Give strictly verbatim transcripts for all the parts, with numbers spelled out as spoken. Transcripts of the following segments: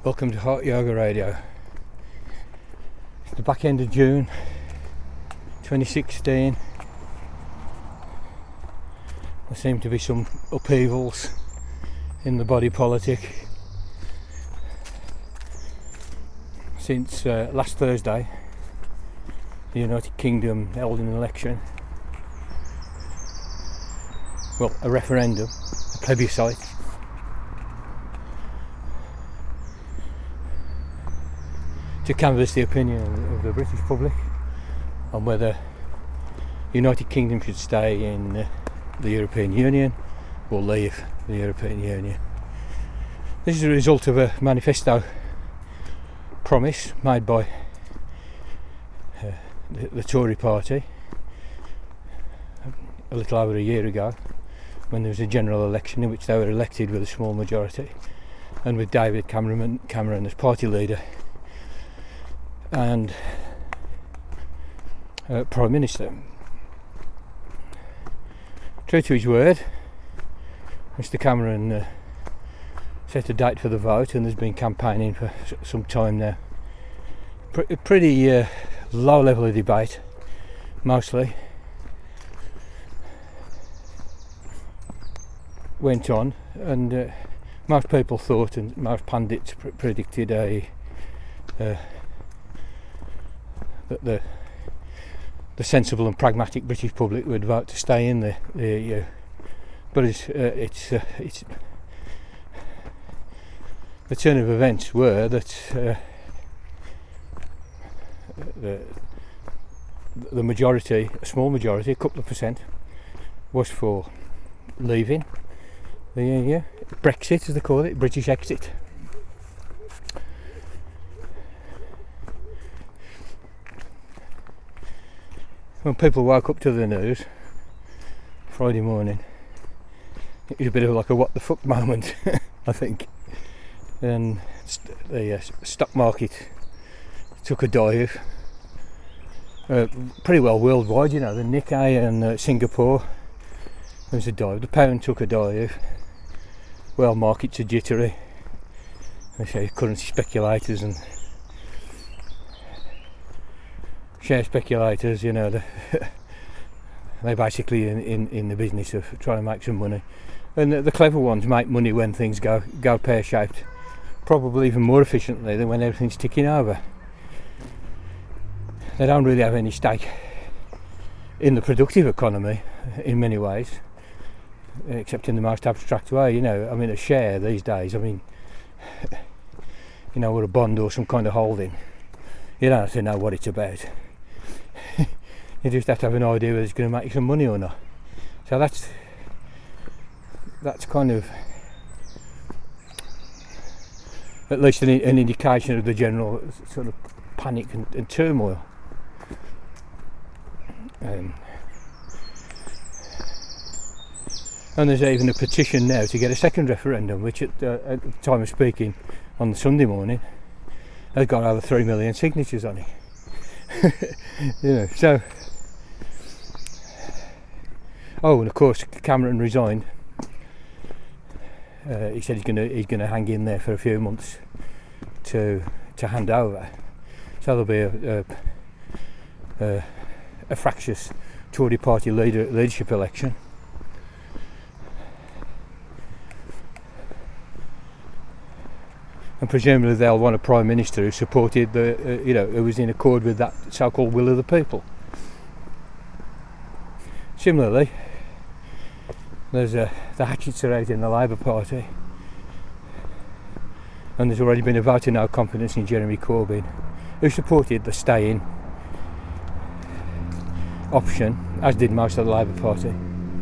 Welcome to Hot Yoga Radio. It's the back end of June twenty sixteen. There seem to be some upheavals in the body politic since uh, last Thursday. The United Kingdom held an election, well, a referendum, a plebiscite, to canvass the opinion of the British public on whether the United Kingdom should stay in uh, the European Union or leave the European Union. This is a result of a manifesto promise made by uh, the, the Tory party a little over a year ago, when there was a general election in which they were elected with a small majority, and with David Cameron, Cameron as party leader and uh, Prime Minister. True to his word, Mister Cameron uh, set a date for the vote, and there's been campaigning for some time now. Pre- pretty uh, low level of debate, mostly, went on, and uh, most people thought, and most pundits pr- predicted a uh, that the the sensible and pragmatic British public would vote to stay in the, the E U. But it's uh, it's uh, it's the turn of events were that uh, the the majority, a small majority, a couple of percent, was for leaving the E U. Brexit, as they call it, British exit. When people woke up to the news Friday morning, it was a bit of like a what the fuck moment, I think. And the uh, stock market took a dive, uh, pretty well worldwide, you know, the Nikkei and uh, Singapore, there was a dive. The pound took a dive. Well, markets are jittery. They say currency speculators and share speculators, you know, they're basically in, in, in the business of trying to make some money. And the, the clever ones make money when things go, go pear-shaped, probably even more efficiently than when everything's ticking over. They don't really have any stake in the productive economy in many ways, except in the most abstract way, you know. I mean, a share these days, I mean, you know, or a bond or some kind of holding, you don't have to know what it's about. You just have to have an idea whether it's going to make you some money or not. So that's that's kind of at least an, an indication of the general sort of panic and, and turmoil. Um, and there's even a petition now to get a second referendum, which at, uh, at the time of speaking on the Sunday morning has got over three million signatures on it. You know, so. Oh, and of course, Cameron resigned. Uh, he said he's going to he's going to hang in there for a few months to to hand over. So there'll be a a, a, a fractious Tory party leader leadership election. And presumably they'll want a prime minister who supported the, uh, you know, who was in accord with that so-called will of the people. Similarly, there's a, the hatchets are out in the Labour Party, and there's already been a vote of no confidence in Jeremy Corbyn, who supported the stay-in option, as did most of the Labour Party.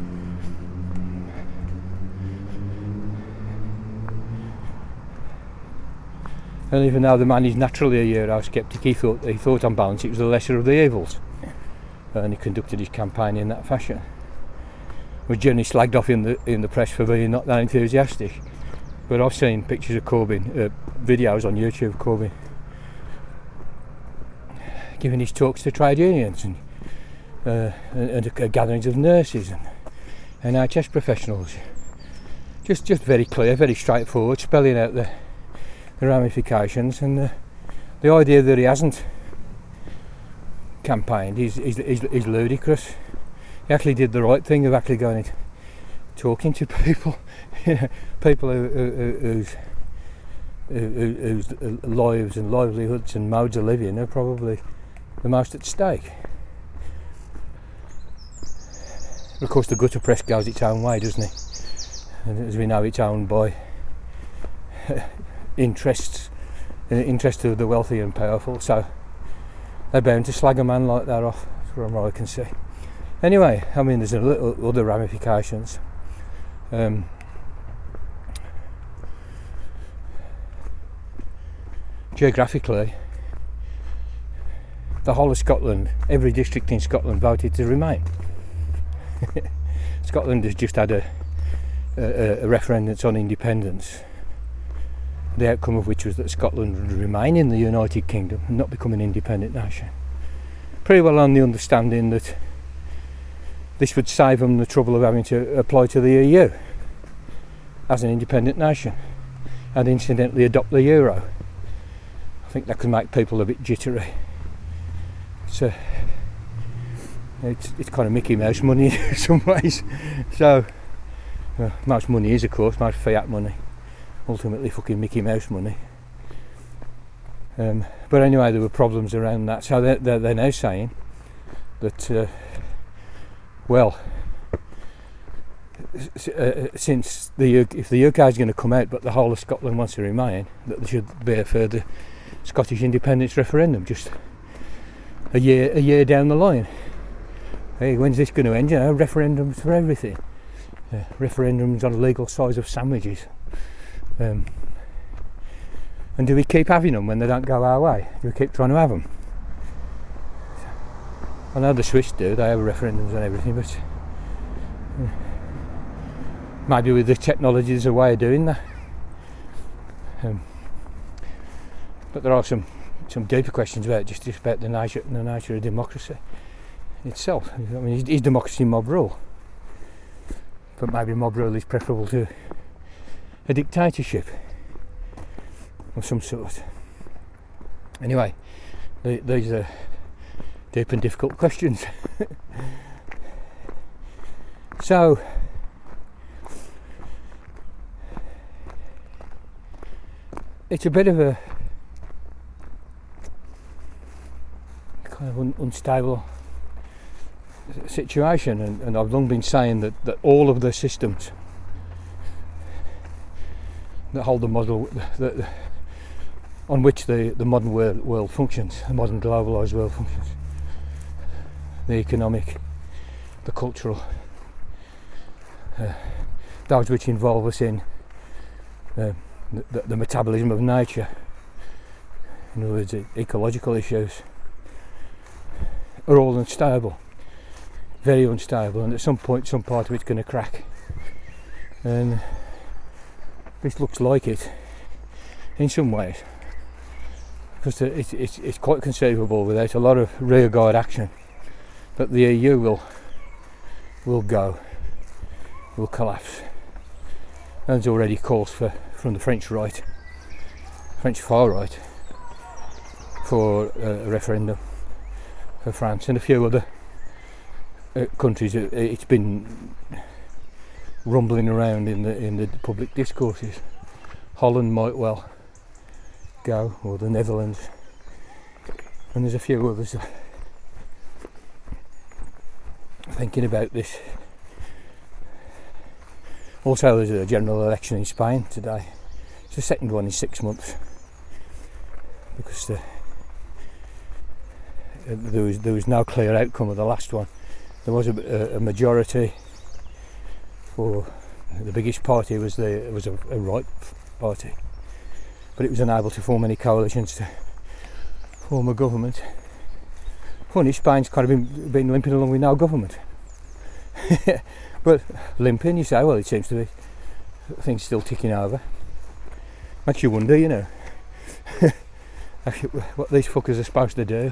And even though the man is naturally a Eurosceptic, he thought he thought on balance it was the lesser of the evils, and he conducted his campaign in that fashion. Was generally slagged off in the in the press for being not that enthusiastic, but I've seen pictures of Corbyn, uh, videos on YouTube of Corbyn giving his talks to trade unions and uh, and, and uh, gatherings of nurses and N H S professionals. Just just very clear, very straightforward, spelling out the the ramifications, and the, the idea that he hasn't campaigned is, is, is, is ludicrous. He actually did the right thing of actually going and talking to people, you know, people who, who, whose who, whose lives and livelihoods and modes of living are probably the most at stake. Of course, the gutter press goes its own way, doesn't it? And as we know, it's owned by interests, the interests of the wealthy and powerful. So they're bound to slag a man like that off, from what I can see. Anyway, I mean, there's a little other ramifications. Um, geographically, the whole of Scotland, every district in Scotland voted to remain. Scotland has just had a, a, a referendum on independence, the outcome of which was that Scotland would remain in the United Kingdom and not become an independent nation. Pretty well on the understanding that this would save them the trouble of having to apply to the E U as an independent nation and incidentally adopt the euro. I think that could make people a bit jittery. So it's, it's kind of Mickey Mouse money in some ways. So well, most money is, of course, most fiat money, ultimately fucking Mickey Mouse money. Um, but anyway, there were problems around that. So they're, they're, they're now saying that uh, well, uh, since the U K, if the U K is going to come out but the whole of Scotland wants to remain, that there should be a further Scottish independence referendum just a year a year down the line. Hey, when's this going to end? You know, referendums for everything. Uh, referendums on the legal size of sandwiches. Um, and do we keep having them when they don't go our way? Do we keep trying to have them? I know the Swiss do, they have referendums on everything, but uh, maybe with the technology there's a way of doing that. Um, but there are some, some deeper questions about just, just about the nature, the nature of democracy itself. I mean, is, is democracy mob rule? But maybe mob rule is preferable to a dictatorship of some sort. Anyway, the, these are deep and difficult questions. So it's a bit of a kind of un- unstable situation, and, and I've long been saying that, that all of the systems that hold the model that, that, on which the, the modern world, world functions, the modern globalised world functions, the economic, the cultural, uh, those which involve us in uh, the, the metabolism of nature, in other words, ecological issues, are all unstable, very unstable, and at some point some part of it's going to crack. And this looks like it in some ways, because it's, it's, it's quite conceivable without a lot of rearguard action that the E U will will go, will collapse. There's already calls for from the French right, French far right, for a referendum for France and a few other uh, countries. It's been rumbling around in the in the public discourses. Holland might well go, or the Netherlands, and there's a few others thinking about this. Also, there's a general election in Spain today. It's the second one in six months because the, uh, there was there was no clear outcome of the last one. There was a, a majority for the biggest party was the was a, a right party, but it was unable to form any coalitions to form a government. Funny, Spain's kind of been, been limping along with no government. But limping, you say, well, it seems to be things still ticking over. Makes you wonder, you know, what these fuckers are supposed to do.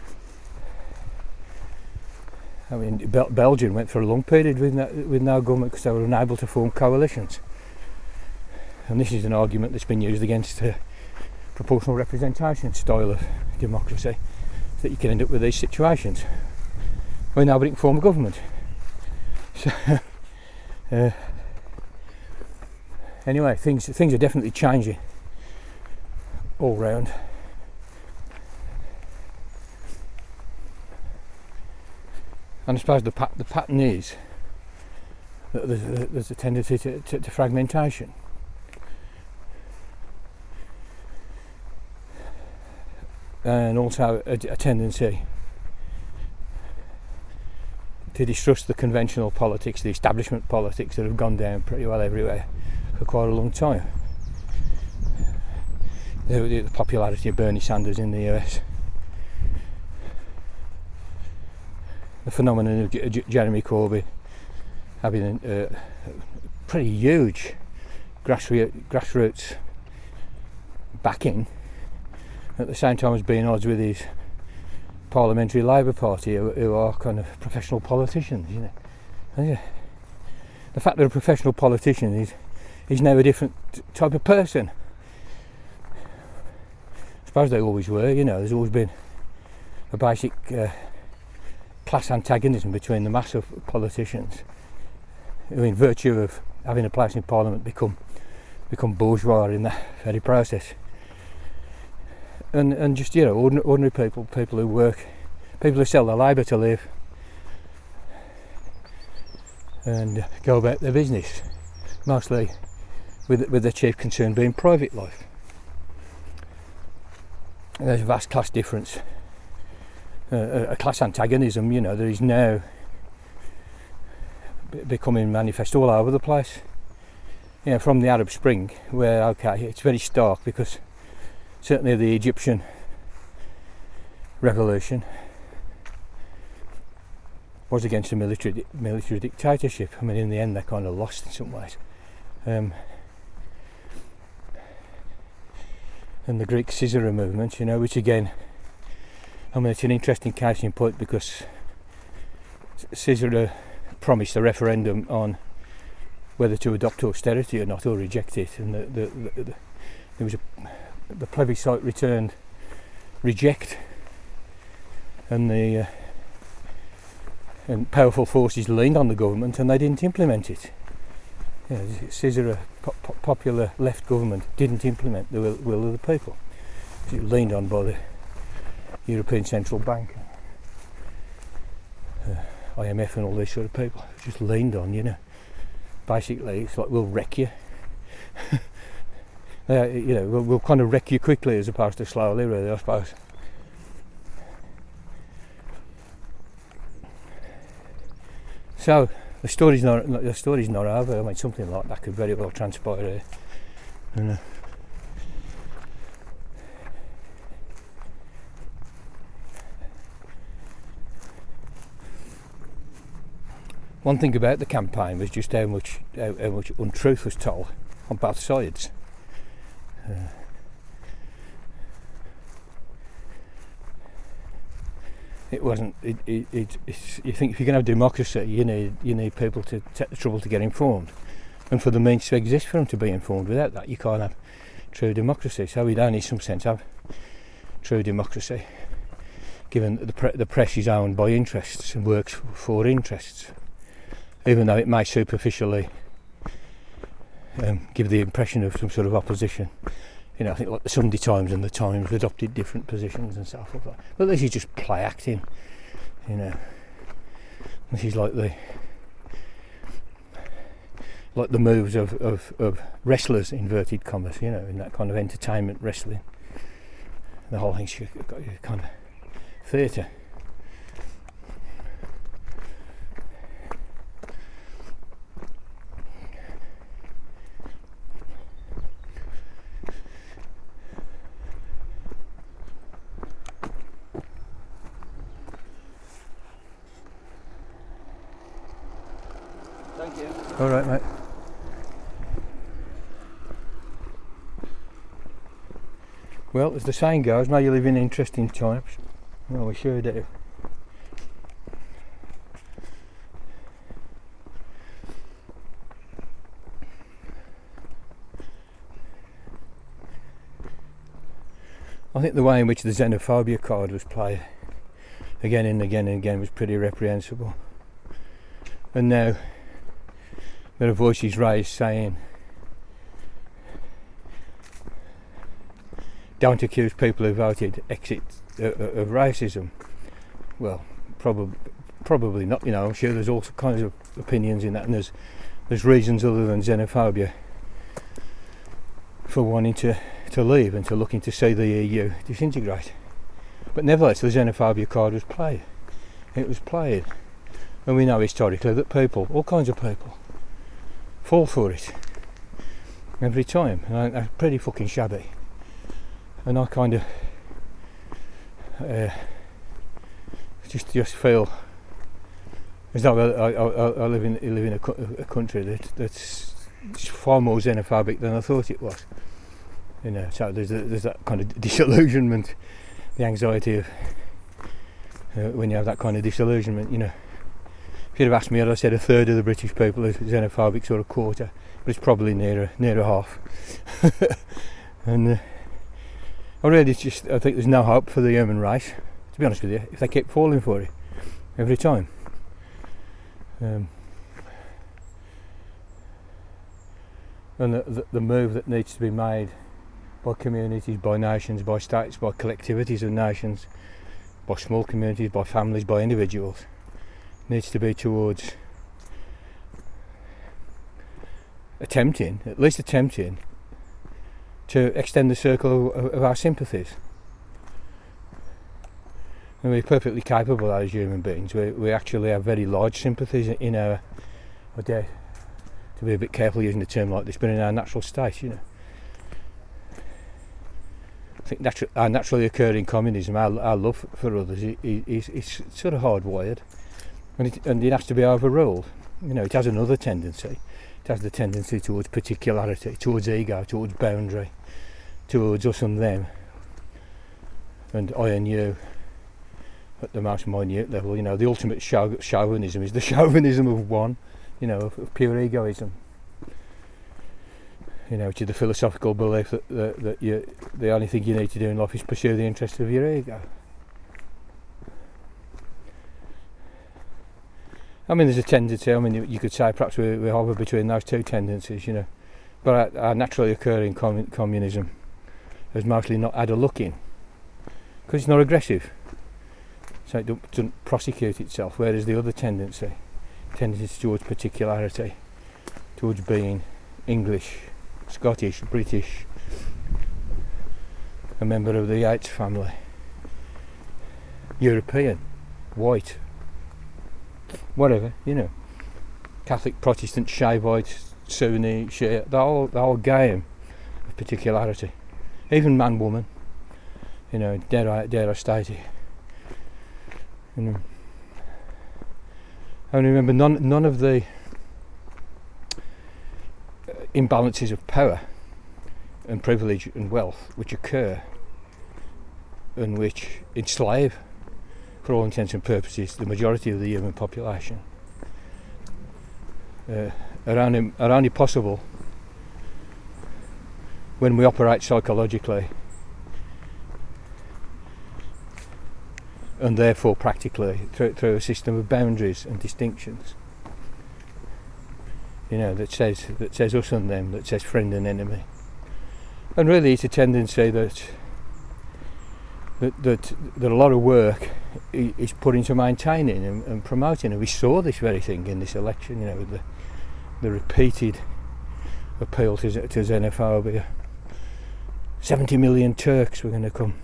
I mean, Bel- Belgium went for a long period with no, with no government because they were unable to form coalitions. And this is an argument that's been used against uh, proportional representation style of democracy, that you can end up with these situations where nobody can form a government. So, uh, anyway, things things are definitely changing all round. And I suppose the, pat- the pattern is that there's a, there's a tendency to, to, to fragmentation. And also a, a tendency to distrust the conventional politics, the establishment politics that have gone down pretty well everywhere for quite a long time. The, the popularity of Bernie Sanders in the U S, the phenomenon of J- J- Jeremy Corbyn having a uh, pretty huge grassroots, grassroots backing, at the same time as being odds with his parliamentary Labour Party, who, who are kind of professional politicians, you know. And yeah, the fact that a professional politician is is now a different type of person. I suppose they always were, you know. There's always been a basic uh, class antagonism between the mass of politicians, who, in virtue of having a place in Parliament, become become bourgeois in that very process. And and just, you know, ordinary, ordinary people, people who work, people who sell their labour to live and go about their business, mostly with with their chief concern being private life. And there's a vast class difference, uh, a, a class antagonism, you know, that is now b- becoming manifest all over the place. You know, from the Arab Spring, where, okay, it's very stark because certainly the Egyptian revolution was against a military military dictatorship. I mean, in the end, they kind of lost in some ways. Um, and the Greek Caesarea movement, you know, which again, I mean, it's an interesting case in point because Caesarea promised a referendum on whether to adopt austerity or not, or reject it, and the, the, the, the, there was a the plebiscite returned reject, and the uh, and powerful forces leaned on the government and they didn't implement it. You know, Caesar, po- po- popular left government, didn't implement the will, will of the people. It was leaned on by the European Central Bank, uh, I M F and all these sort of people. Just leaned on, you know. Basically, it's like, we'll wreck you. Uh, you know, we'll, we'll kind of wreck you quickly as opposed to slowly, really, I suppose. So the story's not the story's not over. I mean, something like that could very well transpire here. You know. One thing about the campaign was just how much how, how much untruth was told on both sides. Uh, it wasn't. It, it, it, it's, you think if you're going to have democracy, you need you need people to take the trouble to get informed, and for the means to exist for them to be informed. Without that, you can't have true democracy. So we don't, in some sense, have true democracy, given that the pre- the press is owned by interests and works for interests, even though it may superficially Um, give the impression of some sort of opposition. You know, I think like the Sunday Times and the Times adopted different positions and so forth. But this is just play acting, you know. This is like the like the moves of, of, of wrestlers, inverted commas, you know, in that kind of entertainment wrestling. The whole thing's got a kind of theatre. Thank you. All right, mate. Well, as the saying goes, may you live in interesting times. Well, we sure do. I think the way in which the xenophobia card was played again and again and again was pretty reprehensible. And now there are voices raised saying, don't accuse people who voted exit of racism. Well, probably probably not, you know. I'm sure there's all kinds of opinions in that, and there's there's reasons other than xenophobia for wanting to, to leave and to looking to see the E U disintegrate. But nevertheless, the xenophobia card was played. It was played. And we know historically that people, all kinds of people, fall for it every time. And I'm pretty fucking shabby. And I kind of uh, just just feel as though I, I, I live in live in a, a country that that's far more xenophobic than I thought it was. You know, so there's a, there's that kind of disillusionment, the anxiety of uh, when you have that kind of disillusionment. You know, if you'd have asked me, I'd have said a third of the British people are xenophobic, or a quarter, but it's probably nearer nearer half. And uh, I really just I think there's no hope for the human race. To be honest with you, if they keep falling for it every time. Um, and the, the, the move that needs to be made by communities, by nations, by states, by collectivities of nations, by small communities, by families, by individuals, needs to be towards attempting, at least attempting, to extend the circle of, of our sympathies. And we're perfectly capable as human beings. We, we actually have very large sympathies in our, I dare to be a bit careful using the term like this, but in our natural state, you know. I think natu- our naturally occurring communism, our, our love for others, is, is sort of hardwired, and it, and it has to be overruled. You know, it has another tendency. It has the tendency towards particularity, towards ego, towards boundary, towards us and them, and I and you. At the most minute level, you know, the ultimate chauvinism is the chauvinism of one, you know, of, of pure egoism. You know, which is the philosophical belief that, that, that you, the only thing you need to do in life is pursue the interests of your ego. I mean, there's a tendency, I mean, you, you could say perhaps we, we hover between those two tendencies, you know, but our, our naturally occurring commun, communism has mostly not had a look in, because it's not aggressive. So it doesn't prosecute itself, whereas the other tendency, tendency towards particularity, towards being English, Scottish, British, a member of the Yates family, European, white, whatever, you know, Catholic, Protestant, Shaivite, Sunni, Shia, the whole, the whole game of particularity, even man, woman, you know, dare I, dare I state it. You know, I remember none, none of the imbalances of power and privilege and wealth which occur and which enslave, for all intents and purposes, the majority of the human population uh, are, only, are only possible when we operate psychologically and therefore practically through, through a system of boundaries and distinctions, you know, that says that says us and them, that says friend and enemy. And really it's a tendency that that that, that a lot of work is put into maintaining and, and promoting, and we saw this very thing in this election, you know, with the, the repeated appeal to, to xenophobia. seventy million Turks were going to come.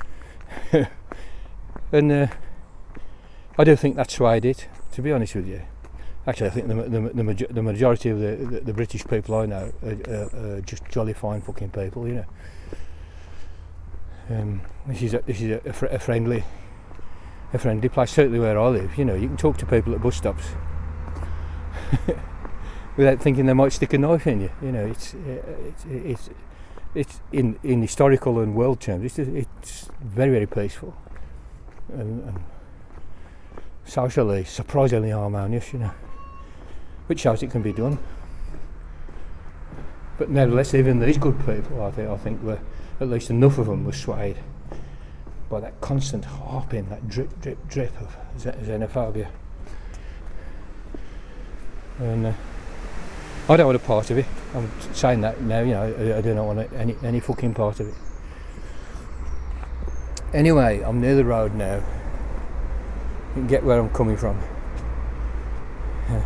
And uh, I do think that swayed it, to be honest with you. Actually, I think the the, the, major, the majority of the, the, the British people I know are, are, are just jolly fine fucking people, you know. Um, this is a, this is a, a, fr- a friendly, a friendly place. Certainly where I live, you know, you can talk to people at bus stops without thinking they might stick a knife in you. You know, it's it's it's it's in in historical and world terms, it's it's very very peaceful. And, and socially surprisingly harmonious, you know, which shows it can be done. But nevertheless, even these good people, I think, I think were, at least enough of them were swayed by that constant harping, that drip, drip, drip of xenophobia. And uh, I don't want a part of it. I'm saying that now, you know, I, I do not want any, any fucking part of it. Anyway, I'm near the road now. You can get where I'm coming from. Yeah.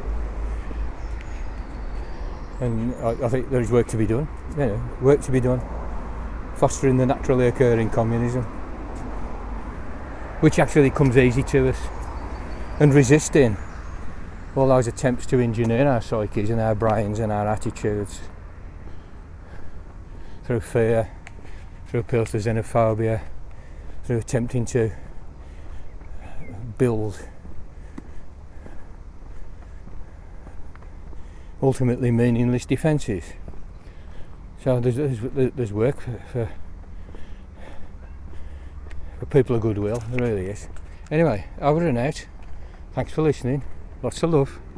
And I, I think there is work to be done. You know, work to be done. Fostering the naturally occurring communism, which actually comes easy to us, and resisting all those attempts to engineer our psyches and our brains and our attitudes through fear, through appeals to xenophobia, through attempting to build ultimately meaningless defences. So there's, there's, there's work for, for, for people of goodwill, there really is. Anyway, over and out. Thanks for listening. Lots of love.